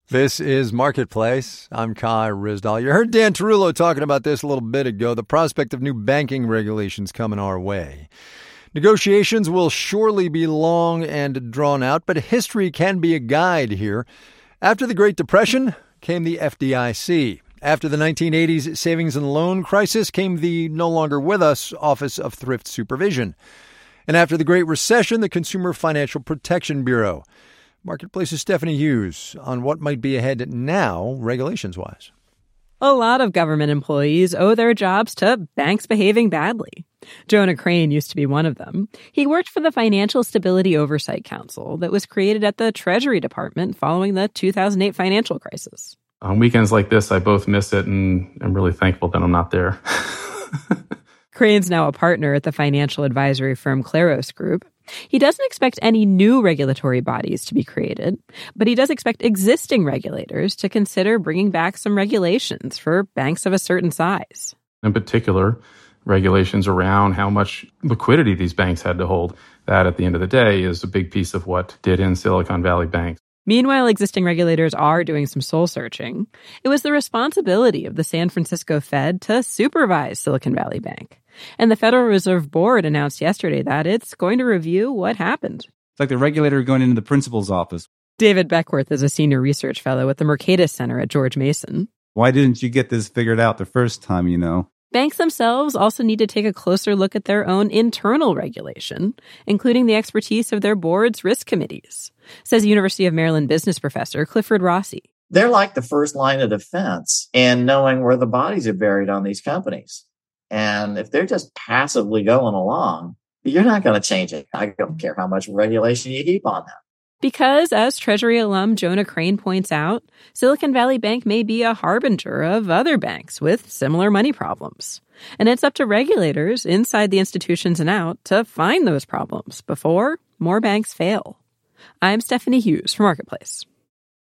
This is Marketplace. I'm Kai Ryssdal. You heard Dan Tarullo talking about this a little bit ago, the prospect of new banking regulations coming our way. Negotiations will surely be long and drawn out, but history can be a guide here. After the Great Depression came the FDIC. After the 1980s savings and loan crisis came the no longer with us Office of Thrift Supervision. And after the Great Recession, the Consumer Financial Protection Bureau. Marketplace's Stephanie Hughes on what might be ahead now, regulations-wise. A lot of government employees owe their jobs to banks behaving badly. Jonah Crane used to be one of them. He worked for the Financial Stability Oversight Council that was created at the Treasury Department following the 2008 financial crisis. On weekends like this, I both miss it and I'm really thankful that I'm not there. Crane's now a partner at the financial advisory firm Claros Group. He doesn't expect any new regulatory bodies to be created, but he does expect existing regulators to consider bringing back some regulations for banks of a certain size. In particular, regulations around how much liquidity these banks had to hold. That, at the end of the day, is a big piece of what did in Silicon Valley Bank. Meanwhile, existing regulators are doing some soul-searching. It was the responsibility of the San Francisco Fed to supervise Silicon Valley Bank. And the Federal Reserve Board announced yesterday that it's going to review what happened. It's like the regulator going into the principal's office. David Beckworth is a senior research fellow at the Mercatus Center at George Mason. Why didn't you get this figured out the first time, you know? Banks themselves also need to take a closer look at their own internal regulation, including the expertise of their board's risk committees, says University of Maryland business professor Clifford Rossi. They're like the first line of defense in knowing where the bodies are buried on these companies. And if they're just passively going along, you're not going to change it. I don't care how much regulation you heap on them. Because, as Treasury alum Jonah Crane points out, Silicon Valley Bank may be a harbinger of other banks with similar money problems. And it's up to regulators inside the institutions and out to find those problems before more banks fail. I'm Stephanie Hughes for Marketplace.